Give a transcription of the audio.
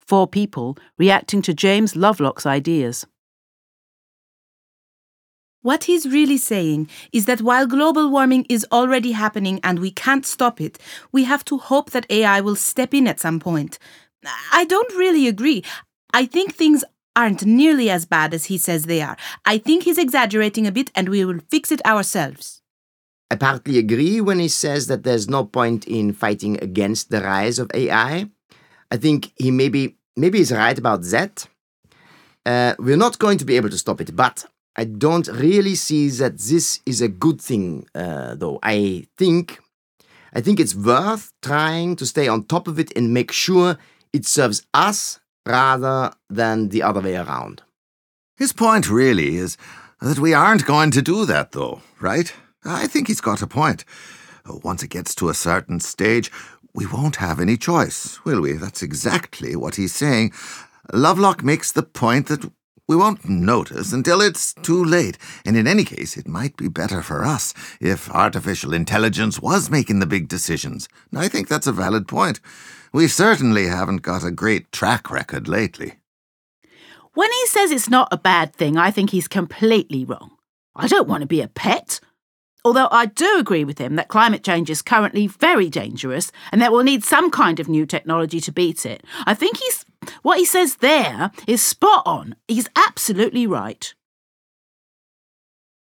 4 people reacting to James Lovelock's ideas. What he's really saying is that while global warming is already happening and we can't stop it, we have to hope that AI will step in at some point. I don't really agree. I think things aren't nearly as bad as he says they are. I think he's exaggerating a bit and we will fix it ourselves. I partly agree when he says that there's no point in fighting against the rise of AI. I think he maybe is right about that. We're not going to be able to stop it, but I don't really see that this is a good thing, though. I think it's worth trying to stay on top of it and make sure it serves us rather than the other way around. His point really is that we aren't going to do that, though, right? I think he's got a point. Once it gets to a certain stage, we won't have any choice, will we? That's exactly what he's saying. Lovelock makes the point that we won't notice until it's too late, and in any case, it might be better for us if artificial intelligence was making the big decisions. I think that's a valid point. We certainly haven't got a great track record lately. When he says it's not a bad thing, I think he's completely wrong. I don't want to be a pet. Although I do agree with him that climate change is currently very dangerous and that we'll need some kind of new technology to beat it. I think what he says there is spot on. He's absolutely right.